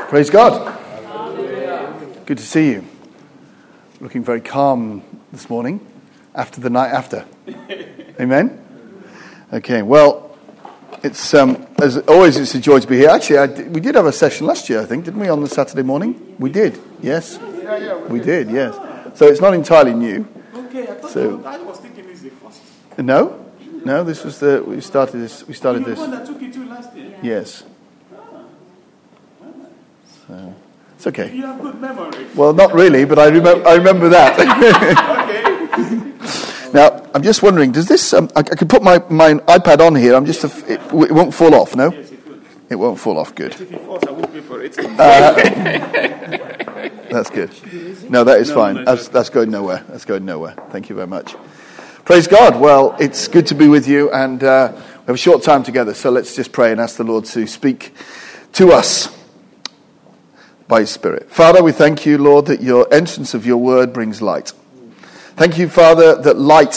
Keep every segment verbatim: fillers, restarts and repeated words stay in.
Praise God. Good to see you. Looking very calm this morning after the night after. Amen? Okay, well, it's um, as always, it's a joy to be here. Actually, I d- we did have a session last year, I think, didn't we, on the Saturday morning? We did, yes. Yeah, yeah, we did, yes. So it's not entirely new. Okay, I thought So, I was thinking this is the first. No, no. This was the we started this. We started You this. the one that took it to last year. Yes. So it's okay. You have good memory. Well, not really, but I remember. I remember that. Okay. Now, I'm just wondering, does this? Um, I, I can put my, my iPad on here. I'm just. A, it, it won't fall off. No. Yes, it will. It won't fall off. Good. If it falls, I will pay for it. Uh, that's good. No, that is No, fine. no, That's, no. that's going nowhere. That's going nowhere. Thank you very much. Praise God. Well, it's good to be with you, and uh, we have a short time together, so let's just pray and ask the Lord to speak to us by His Spirit. Father, we thank you, Lord, that your entrance of your word brings light. Thank you, Father, that light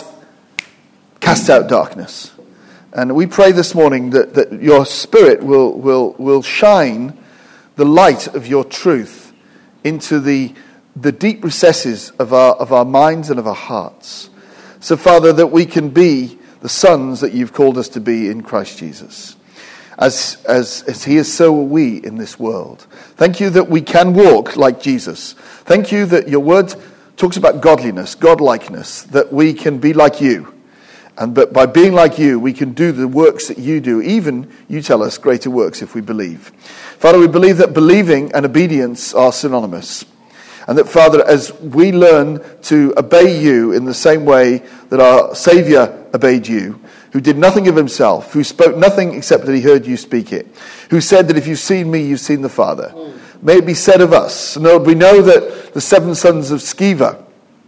casts out darkness. And we pray this morning that, that your Spirit will, will, will shine the light of your truth into the, the deep recesses of our, of our minds and of our hearts. So, Father, that we can be the sons that you've called us to be in Christ Jesus. As, as, as he is, so are we in this world. Thank you that we can walk like Jesus. Thank you that your word talks about godliness, godlikeness, that we can be like you. And but by being like you, we can do the works that you do. Even, you tell us, greater works if we believe. Father, we believe that believing and obedience are synonymous. And that, Father, as we learn to obey you in the same way that our Saviour obeyed you, who did nothing of himself, who spoke nothing except that he heard you speak it, who said that if you've seen me, you've seen the Father. May it be said of us. And Lord, we know that the seven sons of Sceva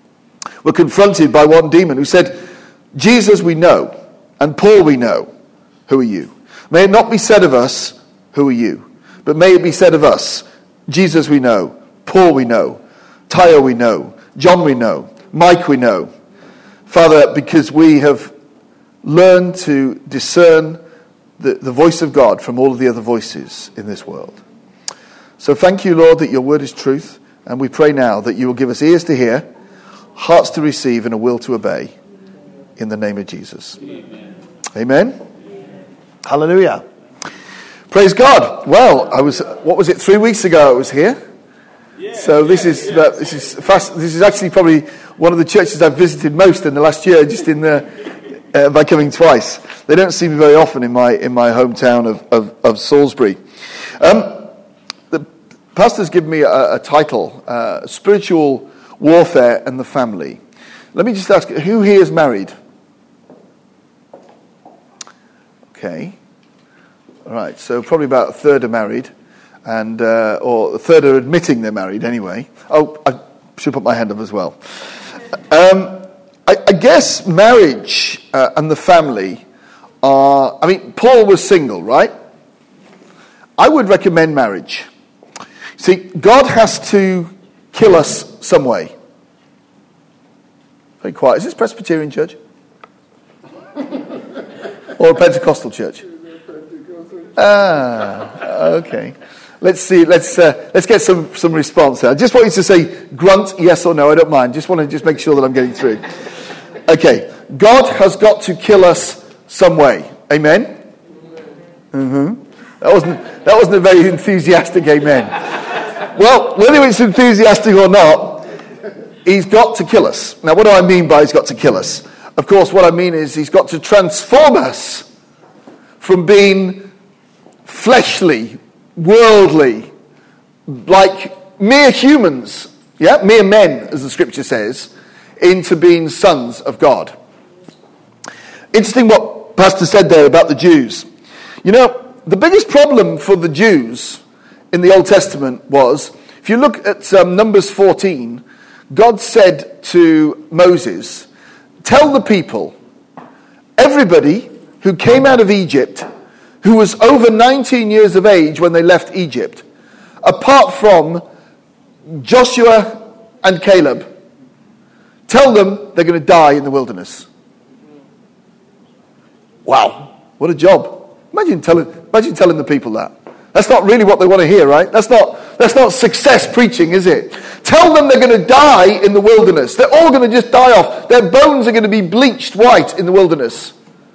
were confronted by one demon who said, Jesus we know, and Paul we know. Who are you? May it not be said of us, who are you? But may it be said of us, Jesus we know, Paul we know, Tayo we know, John we know, Mike we know. Father, because we have learned to discern the, the voice of God from all of the other voices in this world. So thank you, Lord, that your word is truth, and we pray now that you will give us ears to hear, hearts to receive, and a will to obey. In the name of Jesus. Amen. Amen. Amen. Hallelujah. Praise God. Well, I was, what was it, three weeks ago I was here? Yeah, so this yeah, is yeah. uh, this is fast. This is actually probably one of the churches I've visited most in the last year, just in the uh, by coming twice. They don't see me very often in my in my hometown of of, of Salisbury. Um, the pastor's given me a, a title: uh, Spiritual Warfare and the Family. Let me just ask: who here is married? Okay, all right. So probably about a third are married, and uh, or a third are admitting they're married anyway. Oh, I should put my hand up as well. Um, I, I guess marriage uh, and the family are. I mean, Paul was single, right? I would recommend marriage. See, God has to kill us some way. Very quiet. Is this Presbyterian church? Or a Pentecostal church? Ah, okay. Let's see. Let's uh, let's get some, some response there. I just want you to say grunt, yes or no. I don't mind. Just want to just make sure that I'm getting through. Okay. God has got to kill us some way. Amen? Mm-hmm. That wasn't that wasn't a very enthusiastic amen. Well, whether it's enthusiastic or not, he's got to kill us. Now, what do I mean by he's got to kill us? Of course, what I mean is he's got to transform us from being fleshly, worldly, like mere humans, yeah, mere men, as the scripture says, into being sons of God. Interesting what Pastor said there about the Jews. You know, the biggest problem for the Jews in the Old Testament was, if you look at um, Numbers fourteen, God said to Moses, tell the people, everybody who came out of Egypt, who was over nineteen years of age when they left Egypt, apart from Joshua and Caleb, tell them they're going to die in the wilderness. Wow, what a job. Imagine telling, imagine telling the people that. That's not really what they want to hear, right? That's not That's not success preaching, is it? Tell them they're going to die in the wilderness. They're all going to just die off. Their bones are going to be bleached white in the wilderness.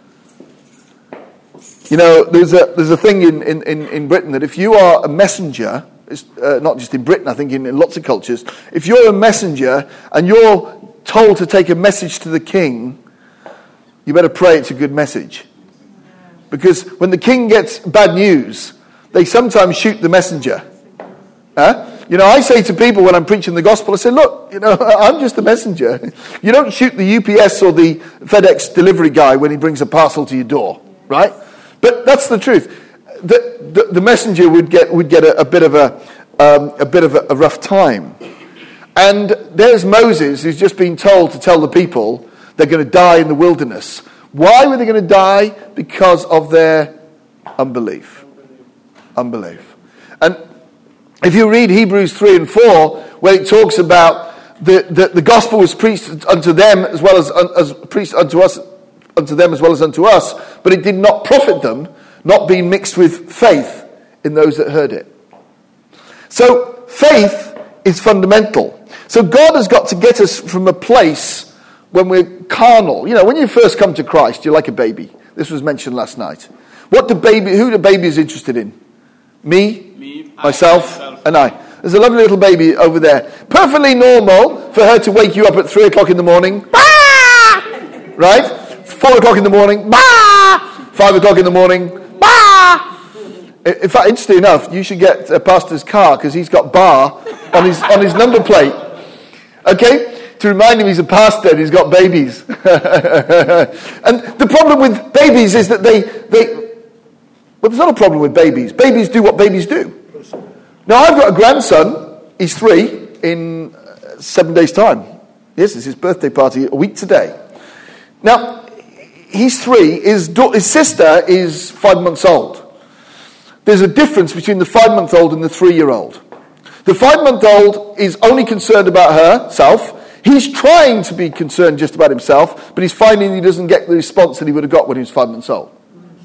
You know, there's a there's a thing in, in, in Britain that if you are a messenger, it's, uh, not just in Britain, I think in, in lots of cultures, if you're a messenger and you're told to take a message to the king, you better pray it's a good message. Because when the king gets bad news, they sometimes shoot the messenger. Huh? You know, I say to people when I'm preaching the gospel, I say, look, you know, I'm just a messenger. You don't shoot the U P S or the FedEx delivery guy when he brings a parcel to your door, right? But that's the truth. The, the, the messenger would get would get a, a bit of a um, a bit of a, a rough time. And there's Moses who's just been told to tell the people they're going to die in the wilderness. Why were they going to die? Because of their unbelief. Unbelief. And if you read Hebrews three and four, where it talks about the, the, the gospel was preached unto them as well as, as preached unto us, unto them as well as unto us, but it did not profit them, not being mixed with faith in those that heard it. So faith is fundamental. So God has got to get us from a place when we're carnal. You know, when you first come to Christ, you're like a baby. This was mentioned last night. What the baby, who the baby is interested in? Me, Me myself, I, myself, and I. There's a lovely little baby over there. Perfectly normal for her to wake you up at three o'clock in the morning. Bah! Right? Four o'clock in the morning. Bah! Five o'clock in the morning. Bah! In fact, interesting enough, you should get a pastor's car because he's got bar on his on his number plate. Okay? To remind him he's a pastor and he's got babies. And the problem with babies is that they, they... Well, there's not a problem with babies. Babies do what babies do. Now, I've got a grandson. He's three in seven days' time. Yes, it's his birthday party a week today. Now, he's three. His, do- his sister is five months old. There's a difference between the five-month-old and the three-year-old. The five-month-old is only concerned about herself. He's trying to be concerned just about himself, but he's finding he doesn't get the response that he would have got when he was five months old.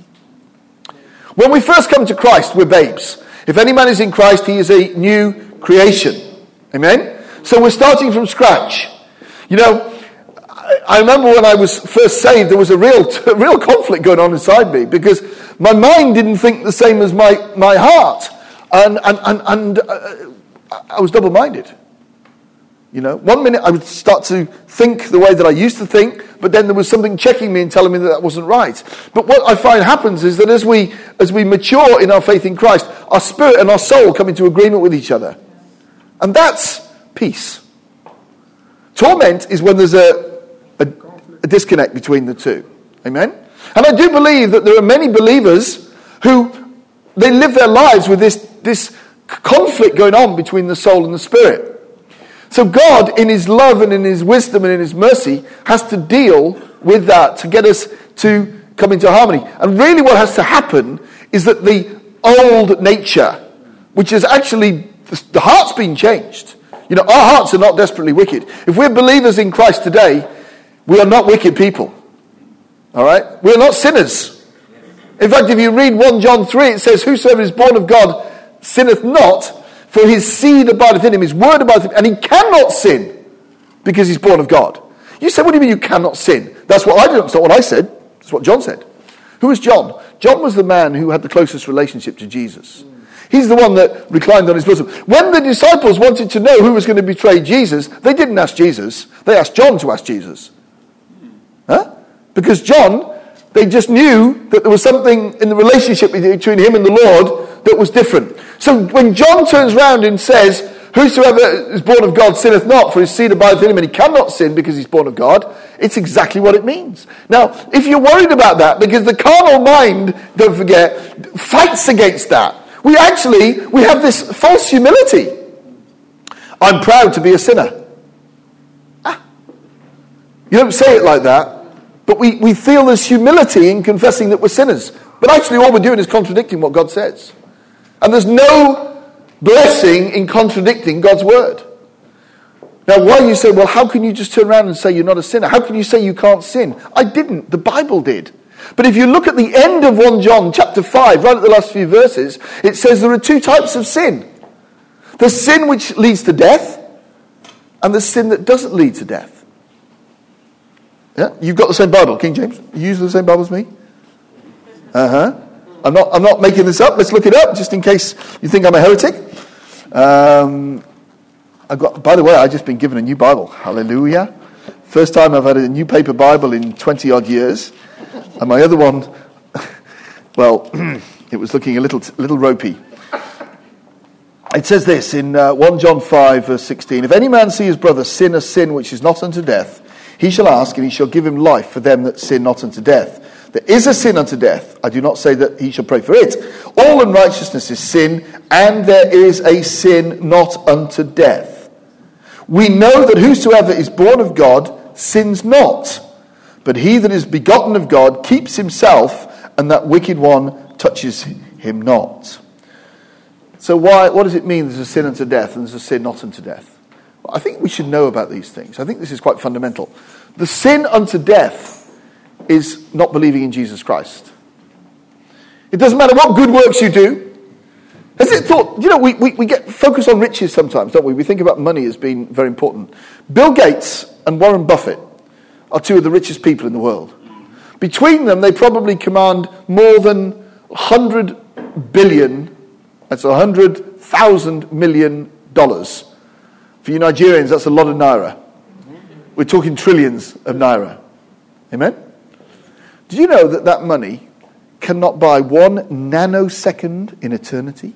When we first come to Christ, we're babes. If any man is in Christ, he is a new creation. Amen? So we're starting from scratch. You know, I remember when I was first saved, there was a real a real conflict going on inside me because my mind didn't think the same as my, my heart. And, and, and, and uh, I was double-minded. You know, one minute I would start to think the way that I used to think, but then there was something checking me and telling me that that wasn't right. But what I find happens is that as we as we mature in our faith in Christ, our spirit and our soul come into agreement with each other. And that's peace. Torment is when there's a, a, a disconnect between the two. Amen? And I do believe that there are many believers who, they live their lives with this, this conflict going on between the soul and the spirit. So God, in his love and in his wisdom and in his mercy, has to deal with that to get us to come into harmony. And really what has to happen is that the old nature, which is actually, the heart's been changed. You know, our hearts are not desperately wicked. If we're believers in Christ today, we are not wicked people. All right? We are not sinners. In fact, if you read First John three, it says, whosoever is born of God sinneth not, for his seed abideth in him, his word abideth in him, and he cannot sin because he's born of God. You say, what do you mean you cannot sin? That's what I did. That's not what I said. That's what John said. Who was John? John was the man who had the closest relationship to Jesus. He's the one that reclined on his bosom. When the disciples wanted to know who was going to betray Jesus, they didn't ask Jesus. They asked John to ask Jesus. Huh? Because John, they just knew that there was something in the relationship between him and the Lord that was different. So when John turns round and says, whosoever is born of God sinneth not, for his seed abideth in him, and he cannot sin because he's born of God, it's exactly what it means. Now, if you're worried about that, because the carnal mind, don't forget, fights against that. We actually, we have this false humility. I'm proud to be a sinner. Ah. You don't say it like that, but we, we feel this humility in confessing that we're sinners. But actually all we're doing is contradicting what God says. And there's no blessing in contradicting God's word. Now, why you say, well, how can you just turn around and say you're not a sinner? How can you say you can't sin? I didn't. The Bible did. But if you look at the end of First John chapter five, right at the last few verses, it says there are two types of sin. There's sin which leads to death, and there's sin that doesn't lead to death. Yeah, you've got the same Bible, King James. You use the same Bible as me? Uh-huh. I'm not I'm not making this up. Let's look it up, just in case you think I'm a heretic. Um, I've got, by the way, I've just been given a new Bible. Hallelujah. First time I've had a new paper Bible in twenty odd years. And my other one, well, it was looking a little little ropey. It says this in uh, First John five, verse sixteen. If any man see his brother sin a sin which is not unto death, he shall ask, and he shall give him life for them that sin not unto death. There is a sin unto death. I do not say that he shall pray for it. All unrighteousness is sin, and there is a sin not unto death. We know that whosoever is born of God sins not, but he that is begotten of God keeps himself, and that wicked one touches him not. So why? What does it mean there's a sin unto death and there's a sin not unto death? Well, I think we should know about these things. I think this is quite fundamental. The sin unto death is not believing in Jesus Christ. It doesn't matter what good works you do. Has it thought, you know, we, we, we get focused on riches sometimes, don't we? We think about money as being very important. Bill Gates and Warren Buffett are two of the richest people in the world. Between them, they probably command more than one hundred billion, that's one hundred thousand million dollars. For you Nigerians, that's a lot of naira. We're talking trillions of naira. Amen? Do you know that that money cannot buy one nanosecond in eternity?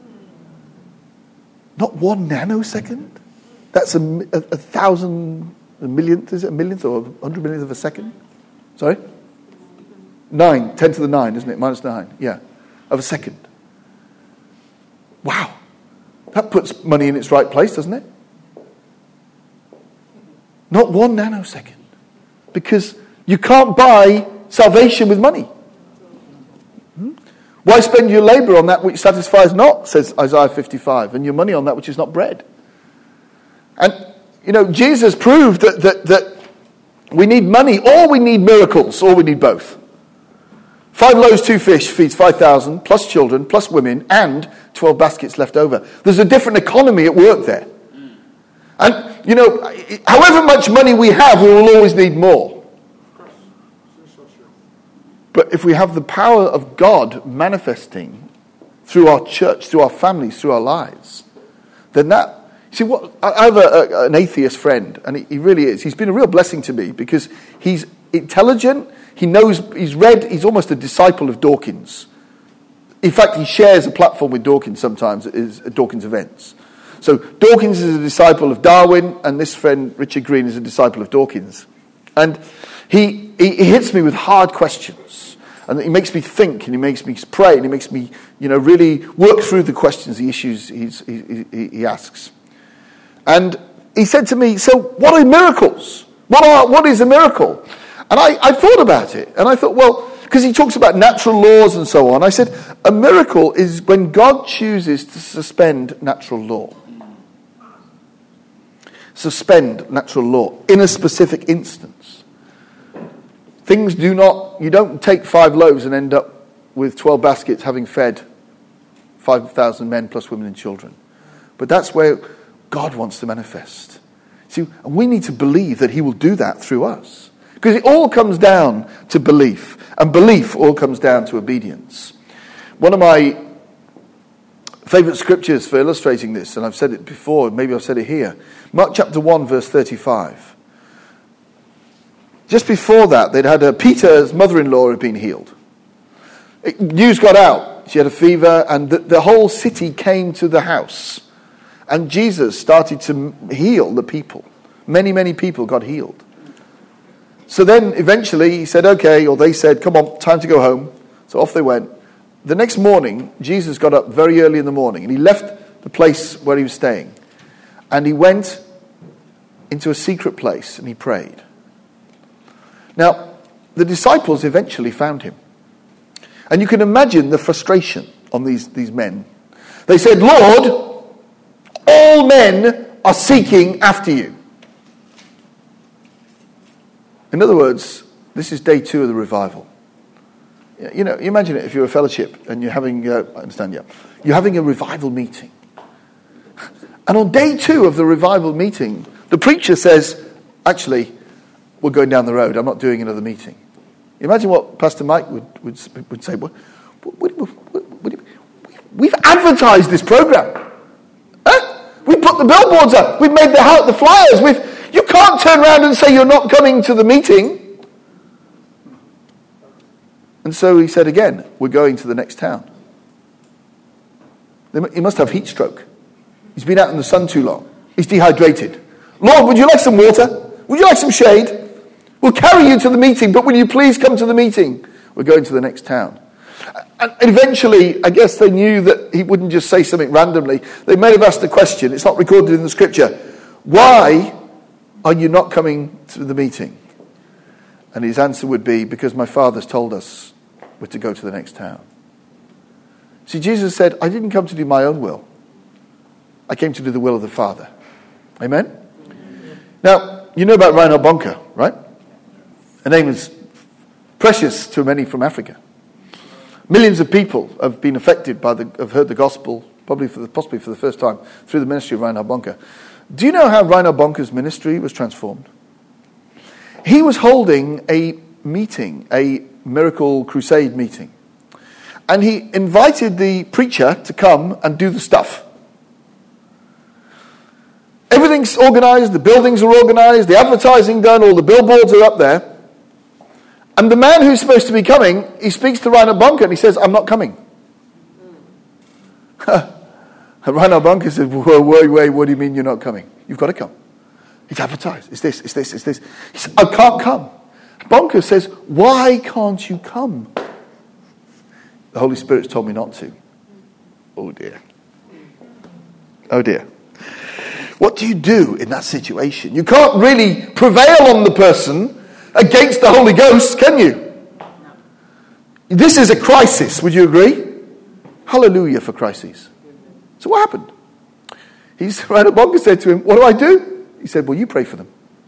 Not one nanosecond? That's a, a, a thousand, a millionth, is it a millionth or a hundred millionth of a second? Sorry? Nine, ten to the nine, isn't it? Minus nine, yeah, of a second. Wow. That puts money in its right place, doesn't it? Not one nanosecond. Because you can't buy salvation with money. Hmm? Why spend your labor on that which satisfies not, says Isaiah fifty-five, and your money on that which is not bread? And, you know, Jesus proved that, that, that we need money, or we need miracles, or we need both. Five loaves, two fish feeds five thousand, plus children, plus women, and twelve baskets left over. There's a different economy at work there. And, you know, however much money we have, we will always need more. But if we have the power of God manifesting through our church, through our families, through our lives, then that... See, what I have a, a, an atheist friend, and he, he really is. He's been a real blessing to me because he's intelligent, he knows, he's read, he's almost a disciple of Dawkins. In fact, he shares a platform with Dawkins sometimes at, his, at Dawkins events. So Dawkins is a disciple of Darwin, and this friend, Richard Green, is a disciple of Dawkins. And he, he, he hits me with hard questions. And he makes me think, and he makes me pray, and he makes me, you know, really work through the questions, the issues he's, he, he, he asks. And he said to me, so what are miracles? What are, what is a miracle? And I, I thought about it, and I thought, well, because he talks about natural laws and so on. I said, a miracle is when God chooses to suspend natural law. Suspend natural law in a specific instance. Things do not, you don't take five loaves and end up with twelve baskets having fed five thousand men plus women and children. But that's where God wants to manifest. See, we need to believe that he will do that through us. Because it all comes down to belief. And belief all comes down to obedience. One of my favourite scriptures for illustrating this, and I've said it before, maybe I've said it here. Mark chapter one, verse thirty-five. Just before that, they'd had a, Peter's mother-in-law had been healed. It, news got out. She had a fever, and the, the whole city came to the house. And Jesus started to heal the people. Many, many people got healed. So then eventually he said, okay, or they said, come on, time to go home. So off they went. The next morning, Jesus got up very early in the morning, and he left the place where he was staying. And he went into a secret place, and he prayed. Now, the disciples eventually found him. And you can imagine the frustration on these, these men. They said, Lord, all men are seeking after you. In other words, this is day two of the revival. You know, you imagine it if you're a fellowship and you're having, uh, I understand, yeah, you're having a revival meeting. And on day two of the revival meeting, the preacher says, actually, we're going down the road. I'm not doing another meeting. Imagine what Pastor Mike would, would, would say. What, what, what, what, what, we've advertised this program. Huh? We put the billboards up. We've made the, the flyers. We've, you can't turn around and say you're not coming to the meeting. And so he said again, we're going to the next town. He must have heat stroke. He's been out in the sun too long. He's dehydrated. Lord, would you like some water? Would you like some shade? We'll carry you to the meeting, but will you please come to the meeting? We're going to the next town. And eventually, I guess they knew that he wouldn't just say something randomly. They may have asked a question. It's not recorded in the scripture. Why are you not coming to the meeting? And his answer would be, because my father's told us we're to go to the next town. See, Jesus said, I didn't come to do my own will. I came to do the will of the Father. Amen? Amen. Now, you know about Reinhard Bonnke, right? A name is precious to many from Africa. Millions of people have been affected by the, have heard the gospel, probably for the, possibly for the first time, through the ministry of Reinhard Bonnke. Do you know how Reinhard Bonnke's ministry was transformed? He was holding a meeting, a miracle crusade meeting. And he invited the preacher to come and do the stuff. Everything's organized, the buildings are organized, the advertising done, all the billboards are up there. And the man who's supposed to be coming, he speaks to Reinhard Bonnke and he says, I'm not coming. And Reinhard Bonnke said, whoa, wait, wait, what do you mean you're not coming? You've got to come. It's advertised. It's this, it's this, it's this. He said, I can't come. Bonnke says, why can't you come? The Holy Spirit's told me not to. Oh dear. Oh dear. What do you do in that situation? You can't really prevail on the person against the Holy Ghost, can you? No. This is a crisis, would you agree? Hallelujah for crises. So what happened? He's, Reinhard Bonnke said to him, what do I do? He said, well, you pray for them.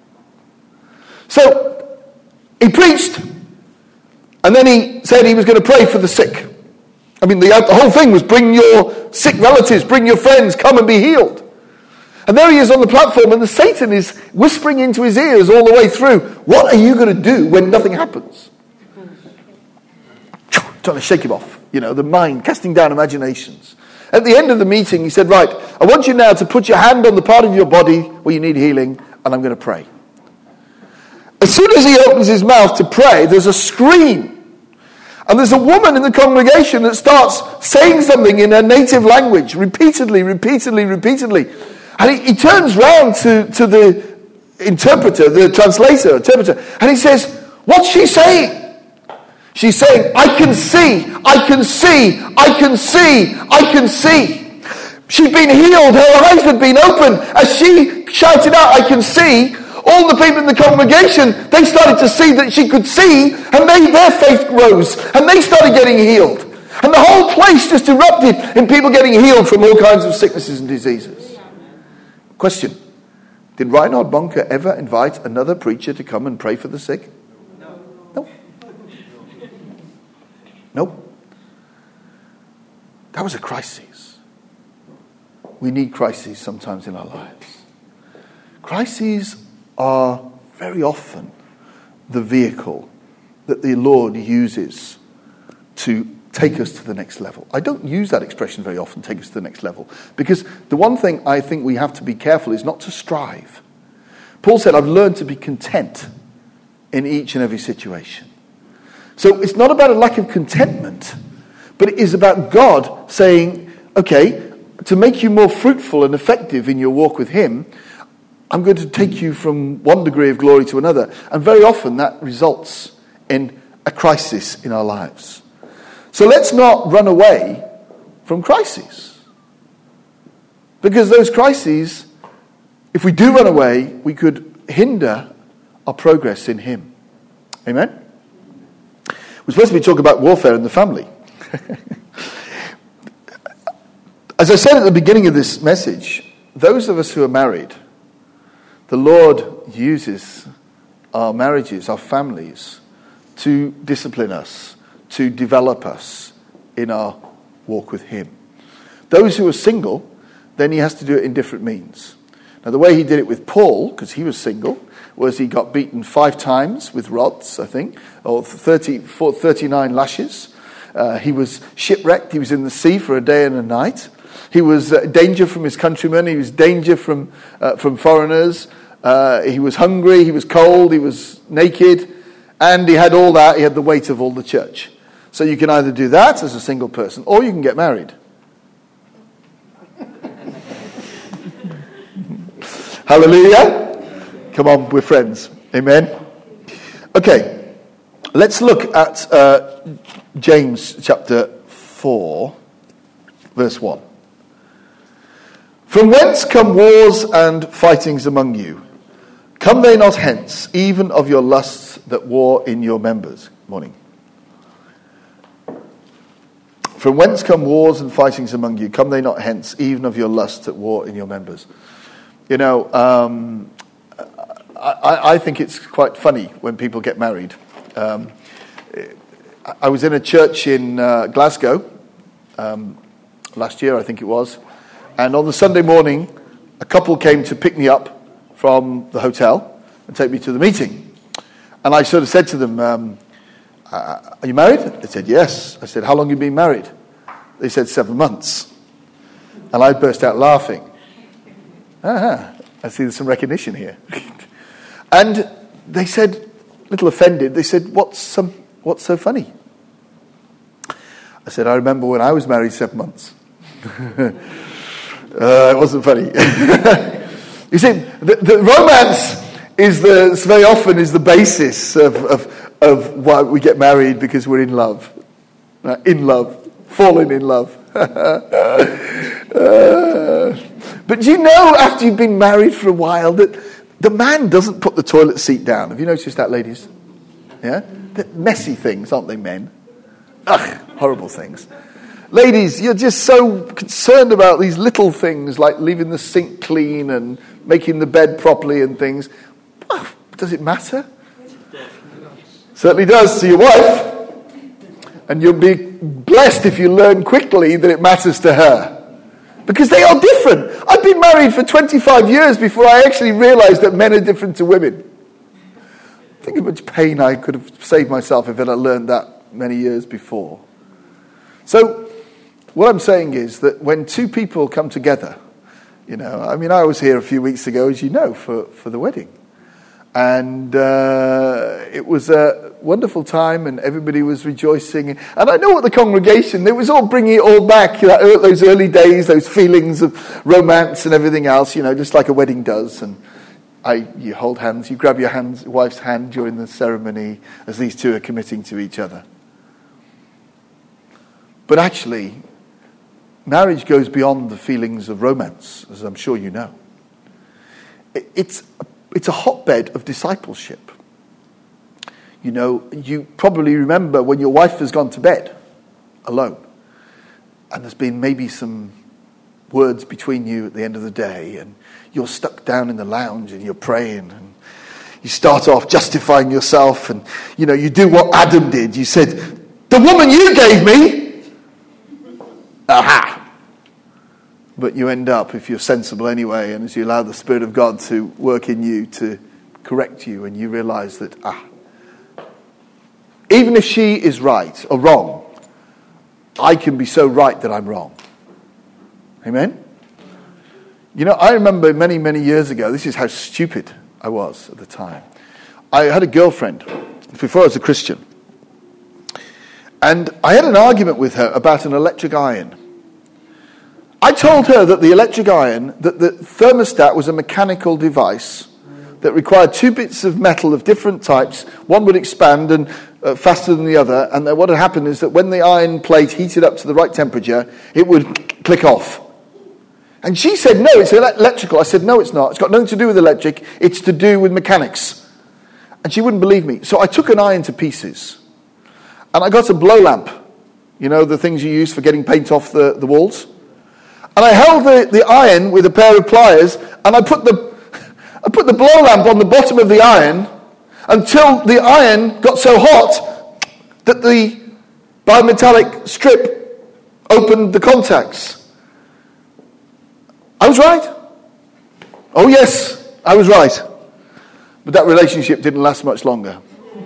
So he preached, and then he said he was going to pray for the sick. I mean, the, the whole thing was bring your sick relatives, bring your friends, come and be healed. And there he is on the platform, and the Satan is whispering into his ears all the way through, what are you going to do when nothing happens? Trying to shake him off, you know, the mind, casting down imaginations. At the end of the meeting, he said, right, I want you now to put your hand on the part of your body where you need healing, and I'm going to pray. As soon as he opens his mouth to pray, there's a scream. And there's a woman in the congregation that starts saying something in her native language, repeatedly, repeatedly, repeatedly. And he, he turns round to, to the interpreter, the translator, interpreter, and he says, what's she saying? She's saying, I can see, I can see, I can see, I can see. She'd been healed, her eyes had been opened. As she shouted out, I can see, all the people in the congregation, they started to see that she could see, and they, their faith rose, and they started getting healed. And the whole place just erupted in people getting healed from all kinds of sicknesses and diseases. Question, did Reinhard Bonnke ever invite another preacher to come and pray for the sick? No. No. No. That was a crisis. We need crises sometimes in our lives. Crises are very often the vehicle that the Lord uses to take us to the next level. I don't use that expression very often, take us to the next level, because the one thing I think we have to be careful is not to strive. Paul said, I've learned to be content in each and every situation. So it's not about a lack of contentment, but it is about God saying, okay, to make you more fruitful and effective in your walk with him, I'm going to take you from one degree of glory to another. And very often that results in a crisis in our lives. So let's not run away from crises. Because those crises, if we do run away, we could hinder our progress in him. Amen? We're supposed to be talking about warfare in the family. As I said at the beginning of this message, those of us who are married, the Lord uses our marriages, our families, to discipline us, to develop us in our walk with him. Those who are single, then he has to do it in different means. Now, the way he did it with Paul, because he was single, was he got beaten five times with rods, I think, or thirty, thirty-nine lashes. Uh, he was shipwrecked. He was in the sea for a day and a night. He was uh, danger from his countrymen. He was danger from uh, from foreigners. Uh, he was hungry. He was cold. He was naked. And he had all that. He had the weight of all the church. So you can either do that as a single person, or you can get married. Hallelujah. Come on, we're friends. Amen. Okay, let's look at uh, James chapter four, verse one. From whence come wars and fightings among you? Come they not hence, even of your lusts that war in your members? Morning. From whence come wars and fightings among you? Come they not hence, even of your lusts that war in your members? You know, um, I, I think it's quite funny when people get married. Um, I was in a church in uh, Glasgow um, last year, I think it was, and on the Sunday morning, a couple came to pick me up from the hotel and take me to the meeting. And I sort of said to them, um, uh, are you married? They said, yes. I said, how long have you been married? They said, seven months. And I burst out laughing. Ah, I see there's some recognition here. And they said, a little offended, they said, what's some, what's so funny? I said, I remember when I was married seven months. uh, it wasn't funny. You see, the, the romance is the very often is the basis of, of, of why we get married, because we're in love. Uh, in love. Falling in love. uh, But do you know, after you've been married for a while, that the man doesn't put the toilet seat down? Have you noticed that, ladies? Yeah? They're messy things, aren't they, men? Ugh, horrible things. Ladies, you're just so concerned about these little things, like leaving the sink clean and making the bed properly and things. Well, does it matter? Certainly does to your wife. And you'll be blessed if you learn quickly that it matters to her. Because they are different. I've been married for twenty-five years before I actually realized that men are different to women. Think how much pain I could have saved myself if I had learned that many years before. So, what I'm saying is that when two people come together, you know, I mean, I was here a few weeks ago, as you know, for, for the wedding. And uh, it was a wonderful time, and everybody was rejoicing. And I know what the congregation, it was all bringing it all back, you know, those early days, those feelings of romance and everything else, you know, just like a wedding does. And I, you hold hands, you grab your hands, wife's hand during the ceremony as these two are committing to each other. But actually, marriage goes beyond the feelings of romance, as I'm sure you know. It, it's a It's a hotbed of discipleship. You know, you probably remember when your wife has gone to bed alone, and there's been maybe some words between you at the end of the day, and you're stuck down in the lounge and you're praying, and you start off justifying yourself, and, you know, you do what Adam did. You said, the woman you gave me, aha! But you end up, if you're sensible anyway, and as you allow the Spirit of God to work in you to correct you, and you realize that, ah, even if she is right or wrong, I can be so right that I'm wrong. Amen? You know, I remember many, many years ago, this is how stupid I was at the time. I had a girlfriend before I was a Christian. And I had an argument with her about an electric iron. I told her that the electric iron, that the thermostat was a mechanical device that required two bits of metal of different types. One would expand and uh, faster than the other, and that what had happened is that when the iron plate heated up to the right temperature, it would click off. And she said, no, it's electrical. I said, no, it's not. It's got nothing to do with electric. It's to do with mechanics. And she wouldn't believe me. So I took an iron to pieces, and I got a blow lamp. You know, the things you use for getting paint off the, the walls. And I held the, the iron with a pair of pliers, and I put the I put the blow lamp on the bottom of the iron until the iron got so hot that the bimetallic strip opened the contacts. I was right. Oh yes, I was right. But that relationship didn't last much longer.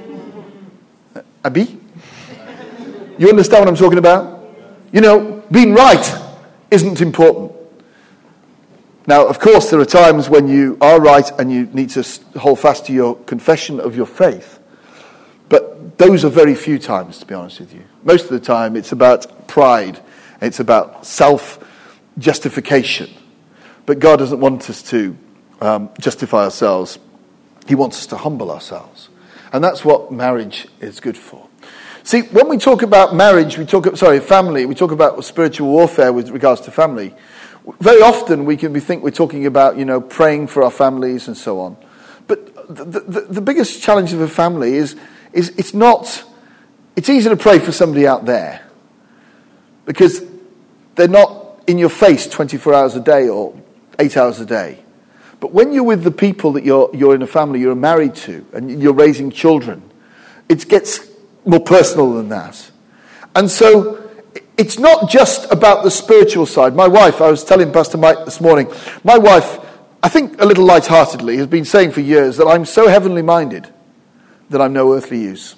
Abby? You understand what I'm talking about? You know, being right isn't important. Now, of course, there are times when you are right and you need to hold fast to your confession of your faith. But those are very few times, to be honest with you. Most of the time, it's about pride. It's about self-justification. But God doesn't want us to um, justify ourselves. He wants us to humble ourselves. And that's what marriage is good for. See, when we talk about marriage, we talk, sorry, family, we talk about spiritual warfare with regards to family. Very often we can we think we're talking about, you know, praying for our families and so on. But the, the, the biggest challenge of a family is, is it's not, it's easy to pray for somebody out there because they're not in your face twenty-four hours a day or eight hours a day. But when you're with the people that you're you're in a family, you're married to, and you're raising children, it gets more personal than that. And so it's not just about the spiritual side. My wife, I was telling Pastor Mike this morning, my wife, I think a little lightheartedly, has been saying for years that I'm so heavenly minded that I'm no earthly use.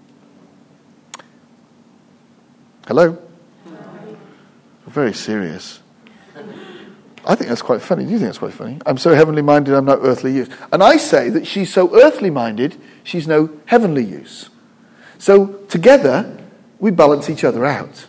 Hello? Very serious. I think that's quite funny. Do you think that's quite funny? I'm so heavenly minded, I'm no earthly use. And I say that she's so earthly minded, she's no heavenly use. So together, we balance each other out.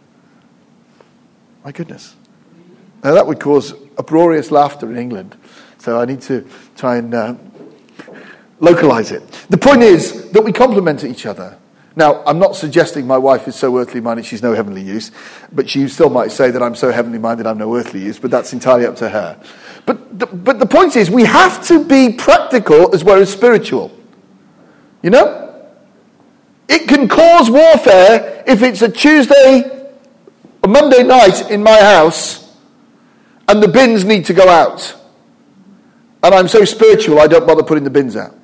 My goodness. Now that would cause uproarious laughter in England. So I need to try and uh, localize it. The point is that we complement each other. Now, I'm not suggesting my wife is so earthly minded she's no heavenly use, but she still might say that I'm so heavenly minded I'm no earthly use, but that's entirely up to her. But the, but the point is, we have to be practical as well as spiritual. You know? It can cause warfare if it's a Tuesday, a Monday night in my house, and the bins need to go out. And I'm so spiritual, I don't bother putting the bins out.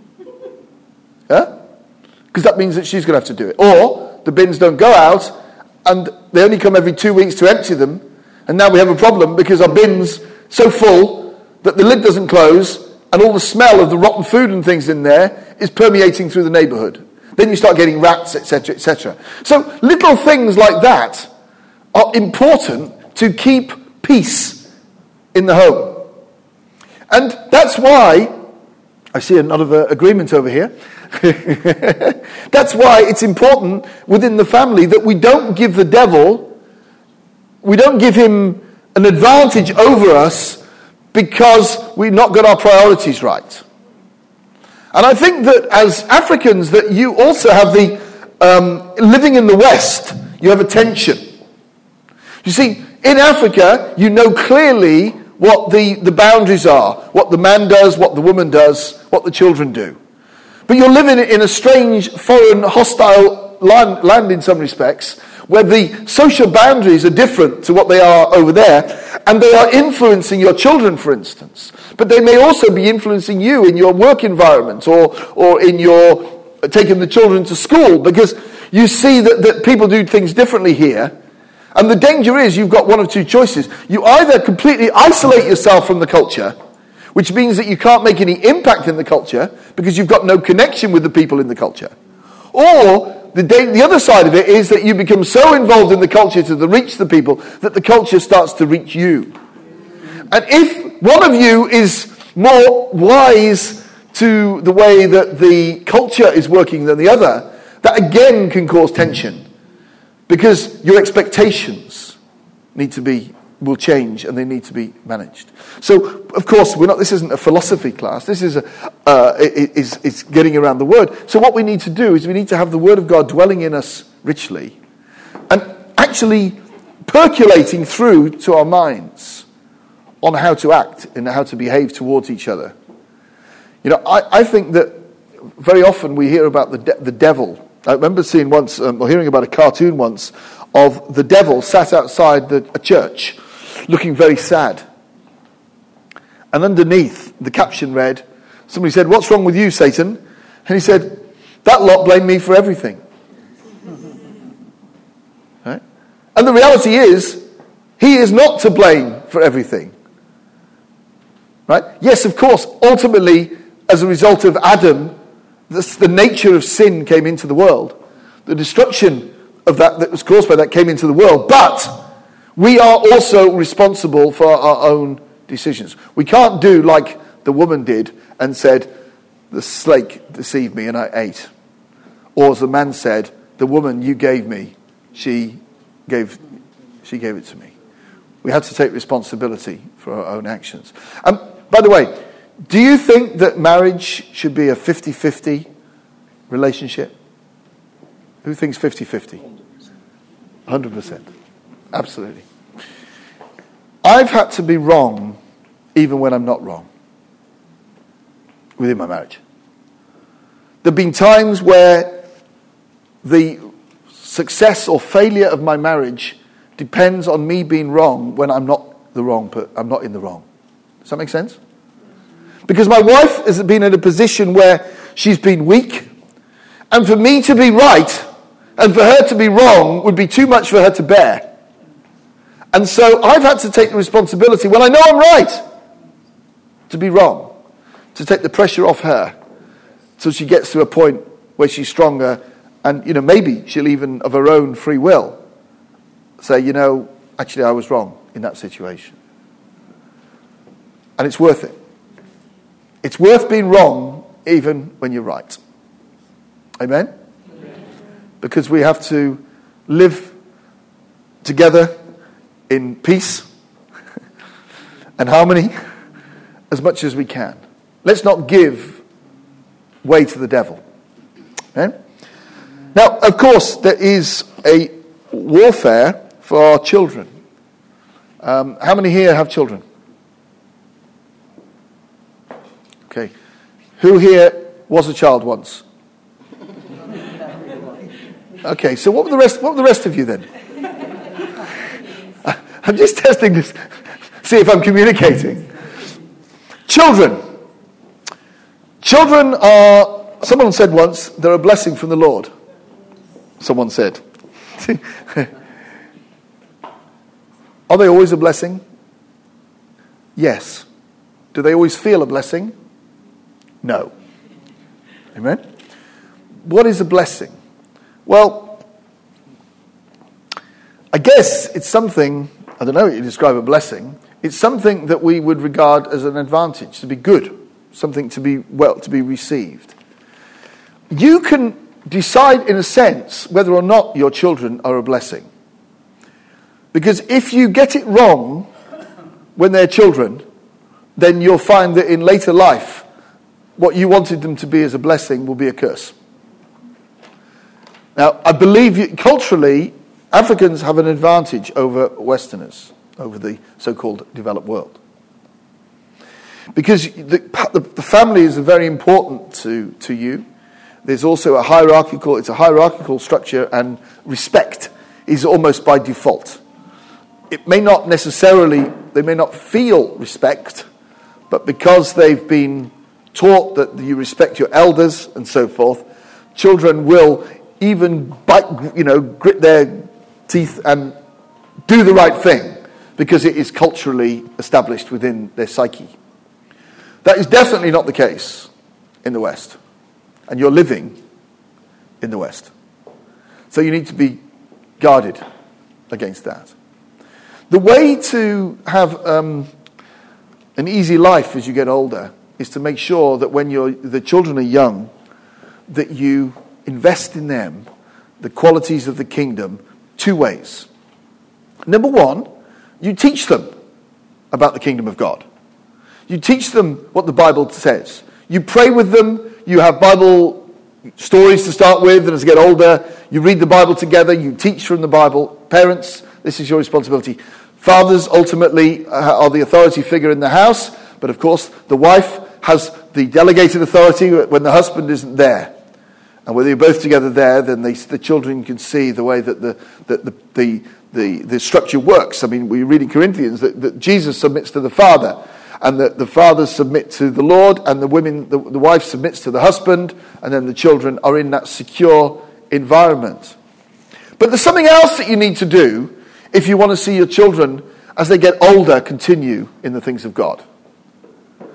Yeah? Because that means that she's going to have to do it. Or the bins don't go out, and they only come every two weeks to empty them, and now we have a problem because our bin's so full that the lid doesn't close, and all the smell of the rotten food and things in there is permeating through the neighbourhood. Then you start getting rats, et cetera, et cetera. So little things like that are important to keep peace in the home. And that's why, I see another agreement over here. That's why it's important within the family that we don't give the devil, we don't give him an advantage over us because we've not got our priorities right. And I think that as Africans, that you also have the, um, living in the West, you have a tension. You see, in Africa, you know clearly what the, the boundaries are, what the man does, what the woman does, what the children do. But you're living in a strange, foreign, hostile land, land in some respects, where the social boundaries are different to what they are over there, and they are influencing your children, for instance. But they may also be influencing you in your work environment or, or in your taking the children to school, because you see that, that people do things differently here. And the danger is you've got one of two choices. You either completely isolate yourself from the culture, which means that you can't make any impact in the culture because you've got no connection with the people in the culture. Or the, day, the other side of it is that you become so involved in the culture to the, reach the people that the culture starts to reach you. And if one of you is more wise to the way that the culture is working than the other, that again can cause tension. Because your expectations need to be, will change, and they need to be managed. So, of course, we're not. This isn't a philosophy class. This is a, uh, is is getting around the Word. So, what we need to do is we need to have the Word of God dwelling in us richly, and actually percolating through to our minds on how to act and how to behave towards each other. You know, I, I think that very often we hear about the de- the devil. I remember seeing once, um, or hearing about a cartoon once, of the devil sat outside the, a church, looking very sad. And underneath, the caption read, somebody said, "What's wrong with you, Satan?" And he said, "That lot blame me for everything." Right? And the reality is, he is not to blame for everything. Right? Yes, of course, ultimately, as a result of Adam, this, the nature of sin came into the world. The destruction of that that was caused by that came into the world. But we are also responsible for our own decisions. We can't do like the woman did and said, the snake deceived me and I ate. Or as the man said, the woman you gave me, she gave, she gave it to me. We have to take responsibility for our own actions. Um, by the way, do you think that marriage should be a fifty-fifty relationship? Who thinks fifty-fifty? one hundred percent. Absolutely. I've had to be wrong even when I'm not wrong within my marriage. There have been times where the success or failure of my marriage depends on me being wrong when I'm not the wrong. Per- I'm not in the wrong. Does that make sense? Because my wife has been in a position where she's been weak, and for me to be right and for her to be wrong would be too much for her to bear. And so I've had to take the responsibility when I know I'm right to be wrong, to take the pressure off her till she gets to a point where she's stronger, and you know maybe she'll even of her own free will say, you know, actually I was wrong in that situation. And it's worth it. It's worth being wrong even when you're right. Amen? Amen. Because we have to live together in peace and harmony as much as we can. Let's not give way to the devil. Amen? Now, of course, there is a warfare for our children. Um, how many here have children? Okay. Who here was a child once? Okay, so what were the rest what were the rest of you then? I'm just testing this, see if I'm communicating. Children. Children are, someone said once, they're a blessing from the Lord. Someone said. Are they always a blessing? Yes. Do they always feel a blessing? No. Amen? What is a blessing? Well, I guess it's something, I don't know how you describe a blessing, it's something that we would regard as an advantage, to be good, something to be, well, to be received. You can decide in a sense whether or not your children are a blessing. Because if you get it wrong when they're children, then you'll find that in later life, what you wanted them to be as a blessing will be a curse. Now, I believe you, culturally, Africans have an advantage over Westerners, over the so-called developed world. Because the, the, the family is very important to, to you. There's also a hierarchical, it's a hierarchical structure, and respect is almost by default. It may not necessarily, they may not feel respect, but because they've been taught that you respect your elders and so forth, children will even bite, you know, grit their teeth and do the right thing because it is culturally established within their psyche. That is definitely not the case in the West. And you're living in the West. So you need to be guarded against that. The way to have um, an easy life as you get older is to make sure that when you're, the children are young, that you invest in them the qualities of the kingdom two ways. Number one, you teach them about the kingdom of God. You teach them what the Bible says. You pray with them. You have Bible stories to start with, and as they get older, you read the Bible together. You teach from the Bible. Parents, this is your responsibility. Fathers, ultimately, are the authority figure in the house, but of course, the wife has the delegated authority when the husband isn't there. And whether you're both together there, then they, the children can see the way that the that the, the the the structure works. I mean, we read in Corinthians that, that Jesus submits to the Father, and that the fathers submit to the Lord, and the women, the, the wife submits to the husband, and then the children are in that secure environment. But there's something else that you need to do if you want to see your children, as they get older, continue in the things of God.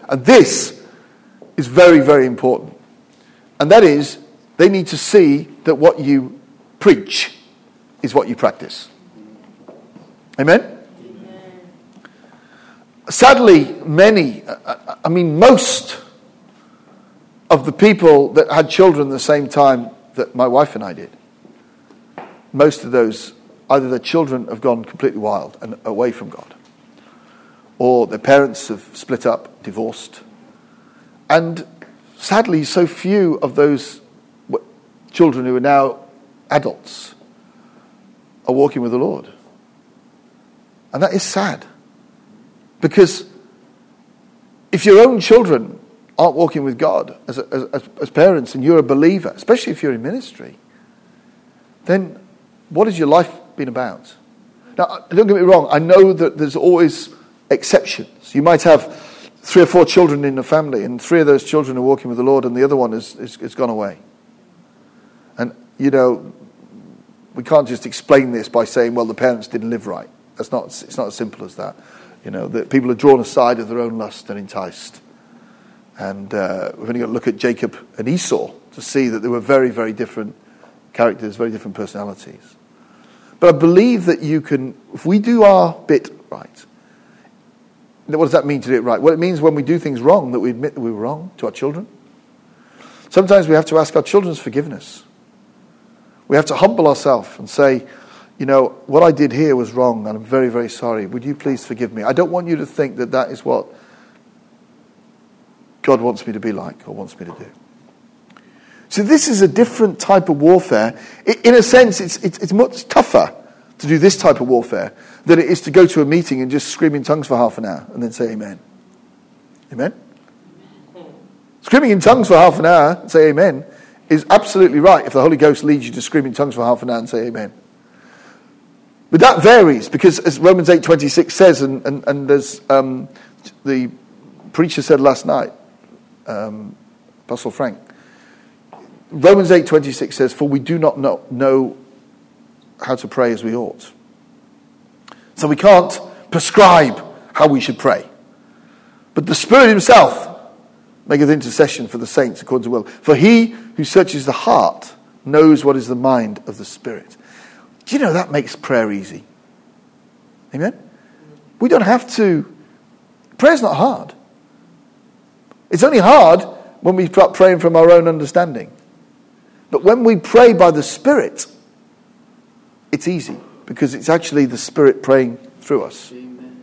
And this is very, very important. And that is, they need to see that what you preach is what you practice. Amen? Amen. Sadly, many, I mean most of the people that had children the same time that my wife and I did, most of those, either their children have gone completely wild and away from God, or their parents have split up, divorced. And sadly, so few of those children who are now adults are walking with the Lord. And that is sad. Because if your own children aren't walking with God as, a, as, as parents, and you're a believer, especially if you're in ministry, then what has your life been about? Now, don't get me wrong, I know that there's always exceptions. You might have three or four children in a family, and three of those children are walking with the Lord, and the other one has, has, has gone away. And, you know, we can't just explain this by saying, well, the parents didn't live right. That's not, it's not as simple as that. You know, that people are drawn aside of their own lust and enticed. And uh, we've only got to look at Jacob and Esau to see that they were very, very different characters, very different personalities. But I believe that you can, if we do our bit right, what does that mean to do it right? Well, it means when we do things wrong, that we admit that we were wrong to our children. Sometimes we have to ask our children's forgiveness. We have to humble ourselves and say, you know, what I did here was wrong, and I'm very, very sorry. Would you please forgive me? I don't want you to think that that is what God wants me to be like or wants me to do. So this is a different type of warfare. In a sense, it's, it's, it's much tougher to do this type of warfare than it is to go to a meeting and just scream in tongues for half an hour and then say amen. Amen? Screaming in tongues for half an hour and say amen is absolutely right if the Holy Ghost leads you to scream in tongues for half an hour and say amen. But that varies because, as Romans eight twenty-six says, and, and, and as um, the preacher said last night, um, Apostle Frank, Romans eight twenty-six says, for we do not know, know how to pray as we ought. So we can't prescribe how we should pray. But the Spirit himself maketh intercession for the saints according to will. For he who searches the heart knows what is the mind of the Spirit. Do you know that makes prayer easy? Amen? We don't have to. Prayer's not hard. It's only hard when we start praying from our own understanding. But when we pray by the Spirit, it's easy because it's actually the Spirit praying through us. Amen.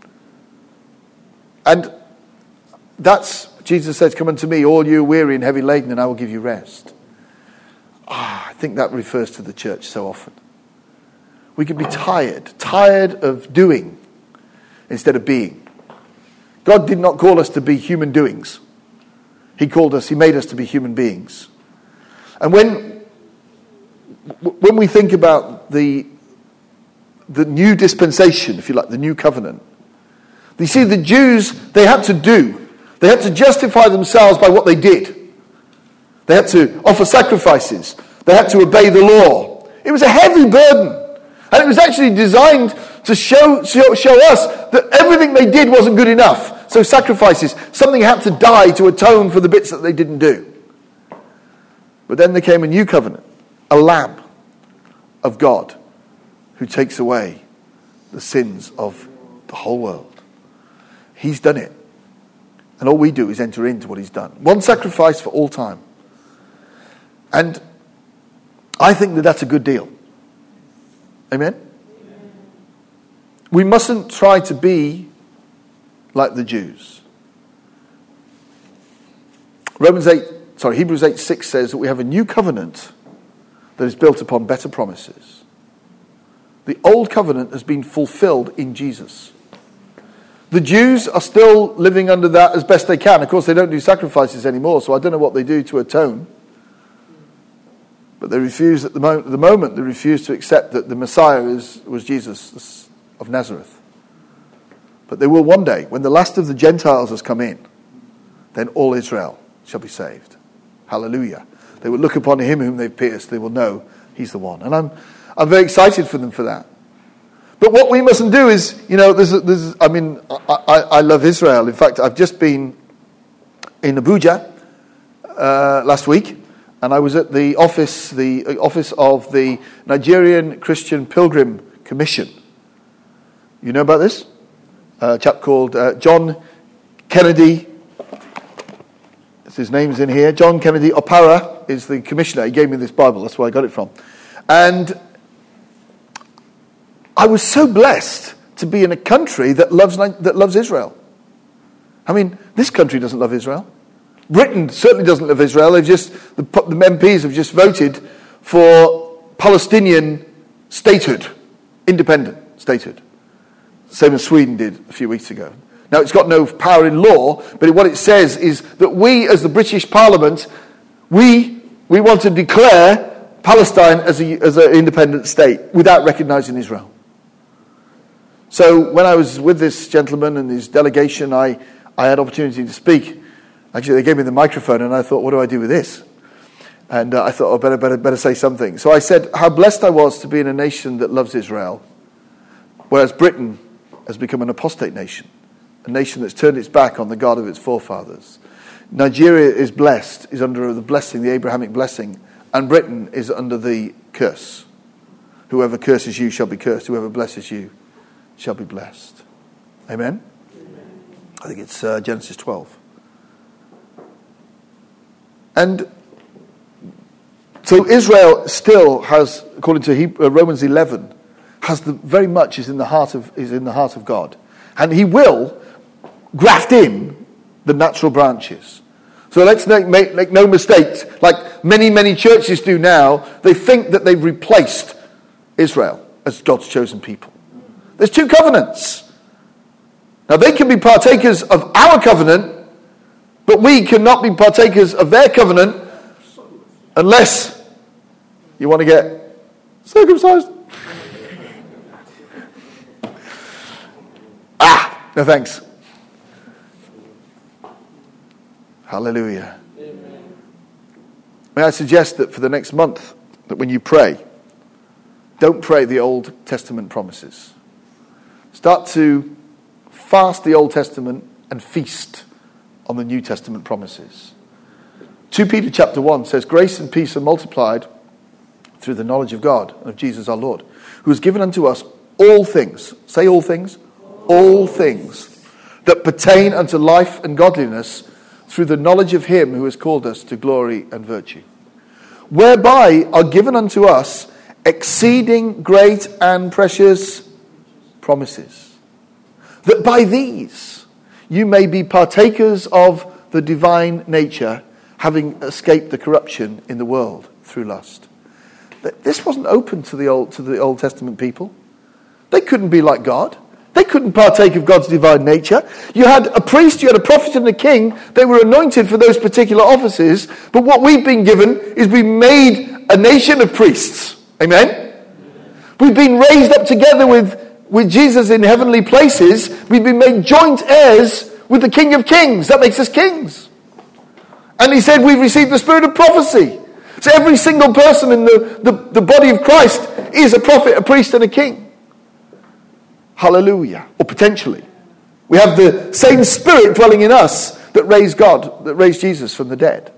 And that's, Jesus says, come unto me, all you weary and heavy laden, and I will give you rest. Ah, I think that refers to the church so often. We can be tired, tired of doing instead of being. God did not call us to be human doings. He called us, he made us to be human beings. And when when we think about the the new dispensation, if you like, the new covenant, you see the Jews, they had to do, they had to justify themselves by what they did. They had to offer sacrifices. They had to obey the law. It was a heavy burden. And it was actually designed to show, show, show us that everything they did wasn't good enough. So sacrifices, something had to die to atone for the bits that they didn't do. But then there came a new covenant, a lamb of God who takes away the sins of the whole world. He's done it. And all we do is enter into what he's done. One sacrifice for all time. And I think that that's a good deal. Amen? We mustn't try to be like the Jews. Romans eight, sorry, Hebrews eight six says that we have a new covenant that is built upon better promises. The old covenant has been fulfilled in Jesus. The Jews are still living under that as best they can. Of course, they don't do sacrifices anymore, so I don't know what they do to atone. But they refuse at the moment, at the moment they refuse to accept that the Messiah is, was Jesus of Nazareth. But they will one day, when the last of the Gentiles has come in, then all Israel shall be saved. Hallelujah. They will look upon him whom they've pierced. They will know he's the one. And I'm I'm very excited for them for that. But what we mustn't do is, you know, there's, there's I mean, I, I, I love Israel. In fact, I've just been in Abuja uh, last week, and I was at the office, the uh, office of the Nigerian Christian Pilgrim Commission. You know about this? A chap called uh, John Kennedy. His name's in here. John Kennedy Opara is the commissioner. He gave me this Bible. That's where I got it from. And I was so blessed to be in a country that loves that loves Israel. I mean, this country doesn't love Israel. Britain certainly doesn't love Israel. They've just the, the M Ps have just voted for Palestinian statehood, independent statehood, same as Sweden did a few weeks ago. Now, it's got no power in law, but what it says is that we, as the British Parliament, we we want to declare Palestine as a as an independent state without recognising Israel. So when I was with this gentleman and his delegation, I, I had opportunity to speak. Actually, they gave me the microphone, and I thought, what do I do with this? And uh, I thought, oh, better, better, better say something. So I said how blessed I was to be in a nation that loves Israel, whereas Britain has become an apostate nation, a nation that's turned its back on the God of its forefathers. Nigeria is blessed, is under the blessing, the Abrahamic blessing, and Britain is under the curse. Whoever curses you shall be cursed. Whoever blesses you shall be blessed. Amen? Amen. I think it's uh, Genesis twelve. And so Israel still has, according to Hebrew, uh, Romans eleven, has the very much is in the heart of is in the heart of God, and He will graft in the natural branches. So let's make, make, make no mistakes. Like many many churches do now, they think that they've replaced Israel as God's chosen people. There's two covenants. Now they can be partakers of our covenant, but we cannot be partakers of their covenant unless you want to get circumcised. Ah, no thanks. Hallelujah. Amen. May I suggest that for the next month, that when you pray, don't pray the Old Testament promises. Start to fast the Old Testament and feast on the New Testament promises. Second Peter chapter one says, grace and peace are multiplied through the knowledge of God and of Jesus our Lord, who has given unto us all things, say all things, all things that pertain unto life and godliness through the knowledge of him who has called us to glory and virtue, whereby are given unto us exceeding great and precious promises, that by these you may be partakers of the divine nature, having escaped the corruption in the world through lust. This wasn't open to the Old, to the Old Testament people. They couldn't be like God. They couldn't partake of God's divine nature. You had a priest, you had a prophet and a king. They were anointed for those particular offices. But what we've been given is we've made a nation of priests. Amen? We've been raised up together with, with Jesus in heavenly places. We've been made joint heirs with the King of Kings. That makes us kings. And he said we've received the spirit of prophecy. So every single person in the, the, the body of Christ is a prophet, a priest, and a king. Hallelujah. Or potentially. We have the same spirit dwelling in us that raised God, that raised Jesus from the dead.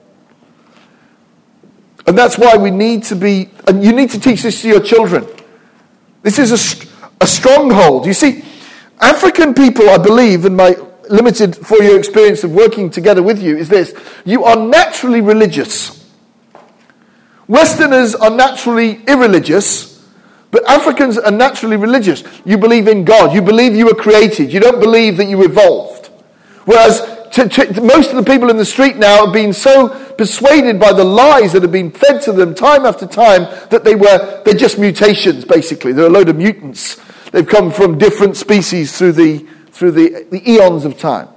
And that's why we need to be, and you need to teach this to your children. This is a, a stronghold. You see, African people, I believe, in my limited four-year experience of working together with you, is this. You are naturally religious. Westerners are naturally irreligious, but Africans are naturally religious. You believe in God. You believe you were created. You don't believe that you evolved. Whereas to, to, most of the people in the street now have been so persuaded by the lies that have been fed to them time after time that they were, they're just mutations, basically. They're a load of mutants. They've come from different species through the, through the, the eons of time.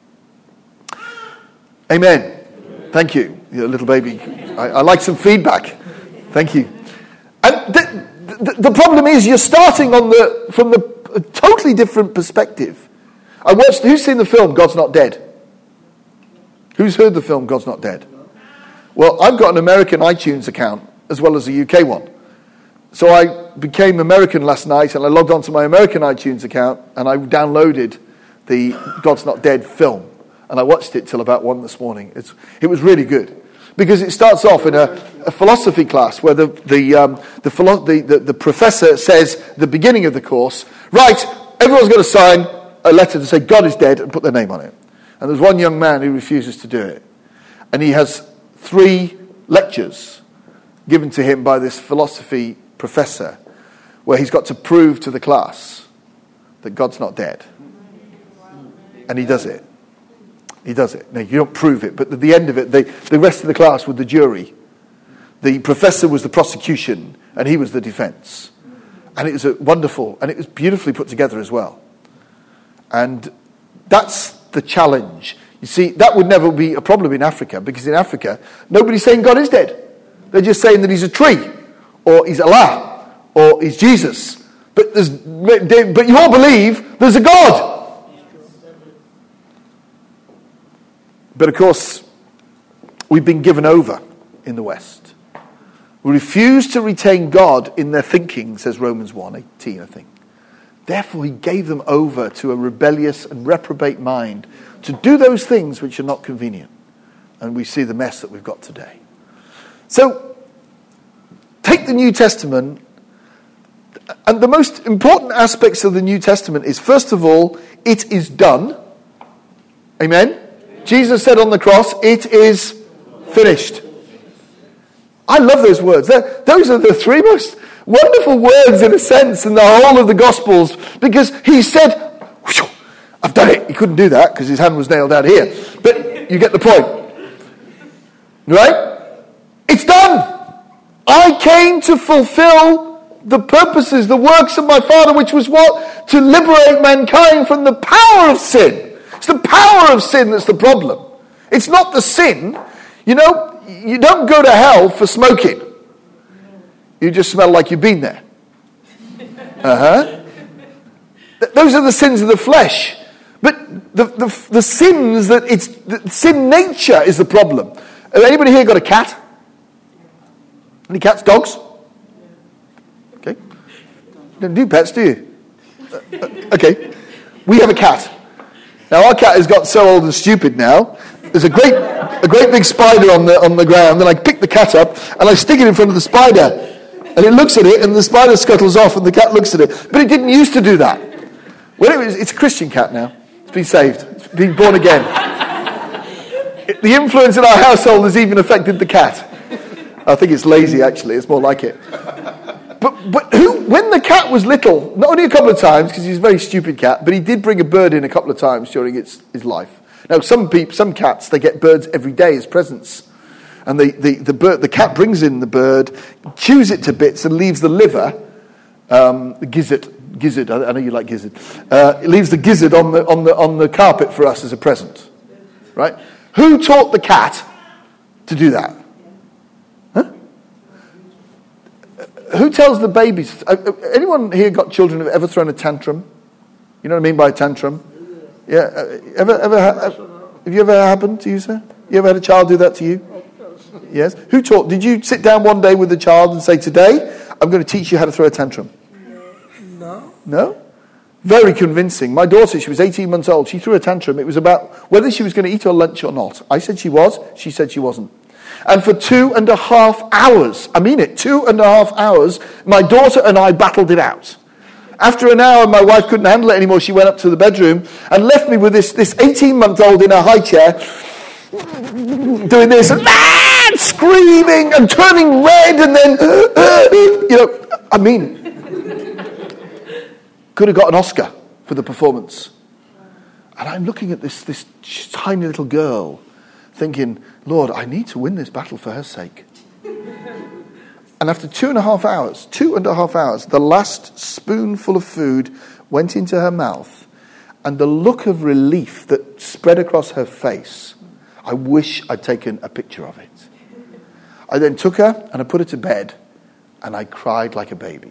Amen. Amen. Thank you, you little baby. I, I like some feedback. Thank you. And the, the, the problem is you're starting on the from the a totally different perspective. I watched. Who's seen the film God's Not Dead? Who's heard the film God's Not Dead? Well, I've got an American iTunes account as well as a U K one. So I became American last night and I logged onto my American iTunes account and I downloaded the God's Not Dead film. And I watched it till about one this morning. It's, it was really good. Because it starts off in a, a philosophy class where the the, um, the, philo- the, the the professor says at the beginning of the course, right, everyone's got to sign a letter to say God is dead and put their name on it. And there's one young man who refuses to do it. And he has three lectures given to him by this philosophy professor where he's got to prove to the class that God's not dead. And he does it. He does it. Now, you don't prove it, but at the end of it, they, the rest of the class were the jury. The professor was the prosecution, and he was the defense. And it was a wonderful, and it was beautifully put together as well. And that's the challenge. You see, that would never be a problem in Africa, because in Africa, nobody's saying God is dead. They're just saying that he's a tree, or he's Allah, or he's Jesus. But there's, but you all believe there's a God. But of course, we've been given over in the West. We refuse to retain God in their thinking, says Romans one eighteen, I think. Therefore, he gave them over to a rebellious and reprobate mind to do those things which are not convenient. And we see the mess that we've got today. So, take the New Testament, and the most important aspects of the New Testament is, first of all, it is done. Amen? Jesus said on the cross, it is finished. I love those words. They're, those are the three most wonderful words, in a sense, in the whole of the Gospels, because he said, I've done it. He couldn't do that because his hand was nailed down here. But you get the point. Right? It's done. I came to fulfill the purposes, the works of my Father, which was what? To liberate mankind from the power of sin. It's the power of sin that's the problem. It's not the sin. You know, you don't go to hell for smoking. You just smell like you've been there. Uh-huh. Th- those are the sins of the flesh. But the, the, the sins that it's, the sin nature is the problem. Has anybody here got a cat? Any cats? Dogs? Okay. You don't do pets, do you? Uh, okay. We have a cat. Now our cat has got so old and stupid now. There's a great a great big spider on the on the ground, and I pick the cat up and I stick it in front of the spider. And it looks at it, and the spider scuttles off, and the cat looks at it. But it didn't used to do that. Well, it was, it's a Christian cat now. It's been saved. It's been born again. It, the influence in our household has even affected the cat. I think it's lazy, actually. It's more like it. But but who? When the cat was little, not only a couple of times, because he's a very stupid cat, but he did bring a bird in a couple of times during its his life. Now, some people, some cats, they get birds every day as presents. And the, the, the bird, the cat brings in the bird, chews it to bits, and leaves the liver, um, the gizzard, gizzard. I, I know you like gizzard. Uh, it leaves the gizzard on the on the on the carpet for us as a present, right? Who taught the cat to do that? Huh? Who tells the babies? Uh, anyone here got children who've ever thrown a tantrum? You know what I mean by a tantrum? Yeah. Uh, ever ever ha- have you ever happened to you, sir? You ever had a child do that to you? Yes. Who taught? Did you sit down one day with the child and say, today, I'm going to teach you how to throw a tantrum? No. No? Very convincing. My daughter, she was eighteen months old. She threw a tantrum. It was about whether she was going to eat her lunch or not. I said she was. She said she wasn't. And for two and a half hours, I mean it, two and a half hours, my daughter and I battled it out. After an hour, my wife couldn't handle it anymore. She went up to the bedroom and left me with this this eighteen-month-old in a high chair doing this and ah, screaming and turning red and then, uh, uh, you know, I mean, could have got an Oscar for the performance. And I'm looking at this this tiny little girl thinking, Lord, I need to win this battle for her sake. And after two and a half hours, two and a half hours, the last spoonful of food went into her mouth, and the look of relief that spread across her face, I wish I'd taken a picture of it. I then took her and I put her to bed, and I cried like a baby.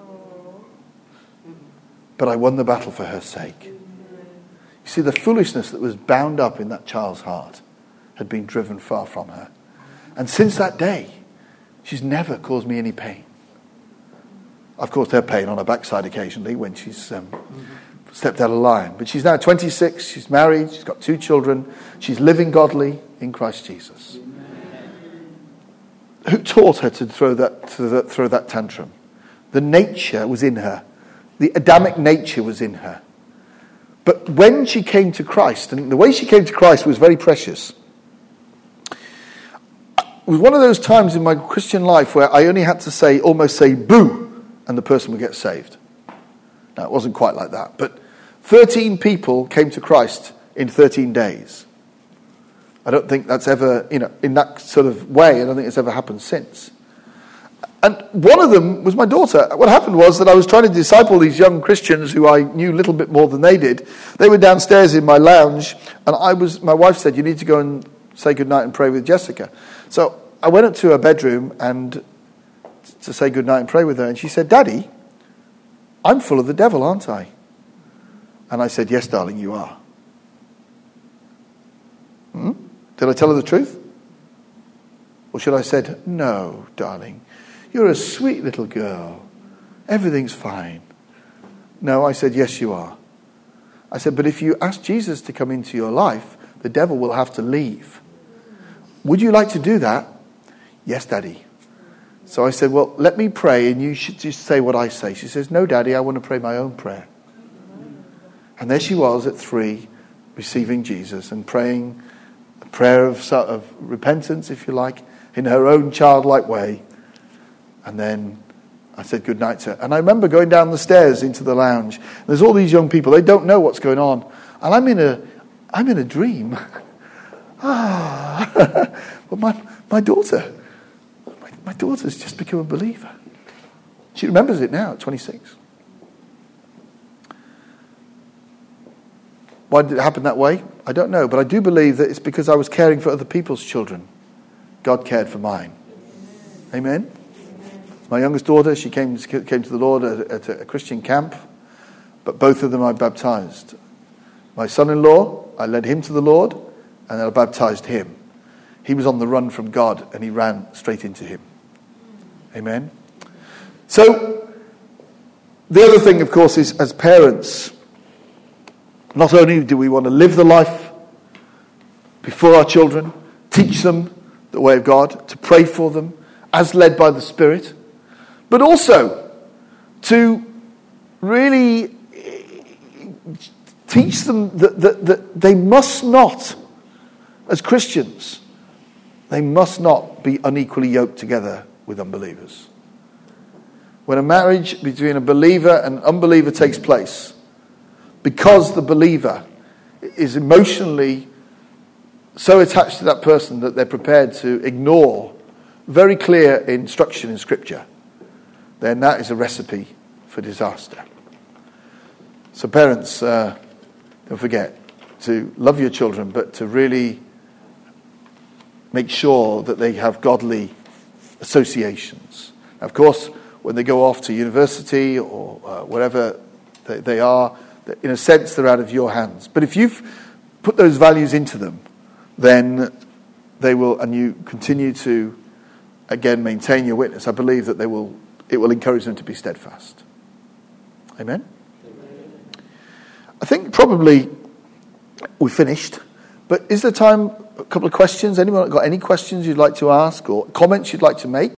But I won the battle for her sake. You see, the foolishness that was bound up in that child's heart had been driven far from her. And since that day, she's never caused me any pain. I've caused her pain on her backside occasionally when she's um, stepped out of line. But she's now twenty-six, she's married, she's got two children, she's living godly in Christ Jesus. Amen. Who taught her to throw that, to throw that tantrum? The nature was in her. The Adamic nature was in her. But when she came to Christ, and the way she came to Christ was very precious. It was one of those times in my Christian life where I only had to say, almost say, boo, and the person would get saved. Now, it wasn't quite like that, but thirteen people came to Christ in thirteen days. I don't think that's ever, you know, in that sort of way, I don't think it's ever happened since. And one of them was my daughter. What happened was that I was trying to disciple these young Christians who I knew a little bit more than they did. They were downstairs in my lounge, and I was. My wife said, you need to go and say goodnight and pray with Jessica. So I went up to her bedroom and to say goodnight and pray with her, and she said, Daddy, I'm full of the devil, aren't I? And I said, yes, darling, you are. Hmm? Did I tell her the truth? Or should I have said, no, darling, you're a sweet little girl. Everything's fine. No, I said, yes, you are. I said, but if you ask Jesus to come into your life, the devil will have to leave. Would you like to do that? Yes, Daddy. So I said, well, let me pray and you should just say what I say. She says, no, Daddy, I want to pray my own prayer. And there she was at three, receiving Jesus and praying a prayer of, of repentance, if you like, in her own childlike way. And then I said goodnight to her. And I remember going down the stairs into the lounge. There's all these young people. They don't know what's going on. And I'm in a, I'm in a dream. ah, but my, my daughter... My daughter's just become a believer. She remembers it now at twenty-six. Why did it happen that way? I don't know. But I do believe that it's because I was caring for other people's children. God cared for mine. Amen? My youngest daughter, she came, came to the Lord at, at a Christian camp. But both of them I baptized. My son-in-law, I led him to the Lord. And then I baptized him. He was on the run from God and he ran straight into him. Amen. So, the other thing, of course, is as parents, not only do we want to live the life before our children, teach them the way of God, to pray for them as led by the Spirit, but also to really teach them that, that, that they must not, as Christians, they must not be unequally yoked together with unbelievers. When a marriage between a believer and unbeliever takes place, because the believer is emotionally so attached to that person that they're prepared to ignore very clear instruction in Scripture, then that is a recipe for disaster. So parents, uh, don't forget to love your children, but to really make sure that they have godly associations. Now, of course, when they go off to university or uh, wherever they, they are, in a sense, they're out of your hands. But if you've put those values into them, then they will, and you continue to, again, maintain your witness, I believe that they will. It will encourage them to be steadfast. Amen? Amen. I think probably we finished. But is there time, a couple of questions? Anyone got any questions you'd like to ask or comments you'd like to make?